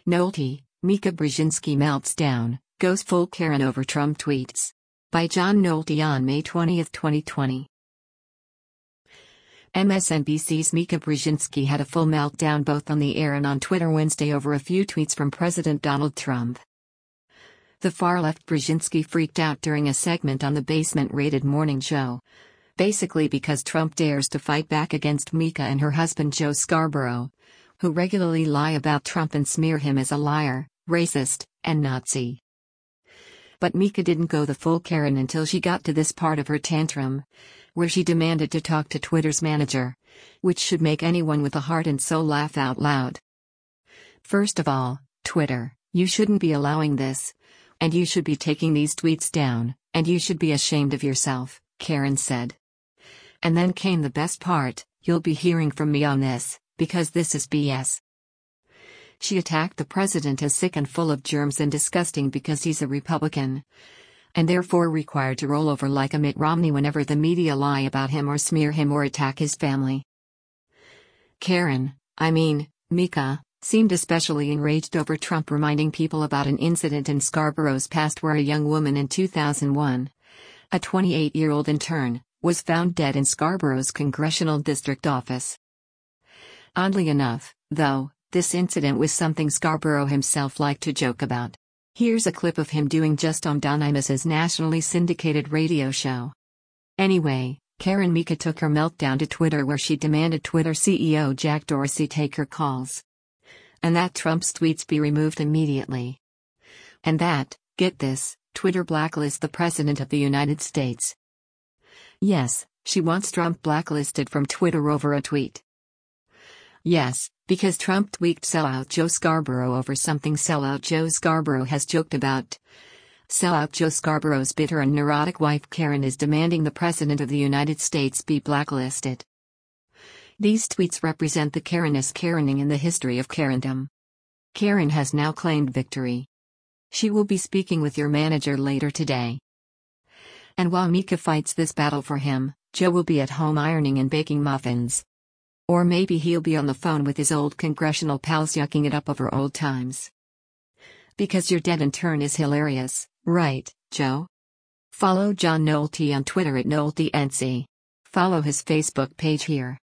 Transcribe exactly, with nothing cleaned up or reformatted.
Nolte, Mika Brzezinski melts down, goes full Karen over Trump tweets. By John Nolte on May twentieth, twenty twenty. M S N B C's Mika Brzezinski had a full meltdown both on the air and on Twitter Wednesday over a few tweets from President Donald Trump. The far-left Brzezinski freaked out during a segment on the basement-rated morning show. Basically because Trump dares to fight back against Mika and her husband Joe Scarborough, who regularly lie about Trump and smear him as a liar, racist, and Nazi. But Mika didn't go the full Karen until she got to this part of her tantrum, where she demanded to talk to Twitter's manager, which should make anyone with a heart and soul laugh out loud. First of all, Twitter, you shouldn't be allowing this, and you should be taking these tweets down, and you should be ashamed of yourself, Karen said. And then came the best part, you'll be hearing from me on this, because this is B S. She attacked the president as sick and full of germs and disgusting because he's a Republican, and therefore required to roll over like a Mitt Romney whenever the media lie about him or smear him or attack his family. Karen, I mean, Mika, seemed especially enraged over Trump reminding people about an incident in Scarborough's past where a young woman in two thousand one, a twenty-eight-year-old intern, was found dead in Scarborough's congressional district office. Oddly enough, though, this incident was something Scarborough himself liked to joke about. Here's a clip of him doing just on Don Imus's nationally syndicated radio show. Anyway, Karen Mika took her meltdown to Twitter where she demanded Twitter C E O Jack Dorsey take her calls. And that Trump's tweets be removed immediately. And that, get this, Twitter blacklist the President of the United States. Yes, she wants Trump blacklisted from Twitter over a tweet. Yes, because Trump tweaked sellout Joe Scarborough over something sellout Joe Scarborough has joked about. Sellout Joe Scarborough's bitter and neurotic wife Karen is demanding the President of the United States be blacklisted. These tweets represent the Karenest Karening in the history of Karendom. Karen has now claimed victory. She will be speaking with your manager later today. And while Mika fights this battle for him, Joe will be at home ironing and baking muffins. Or maybe he'll be on the phone with his old congressional pals yucking it up over old times. Because your dead intern is hilarious, right, Joe? Follow John Nolte on Twitter at NolteNC. Follow his Facebook page here.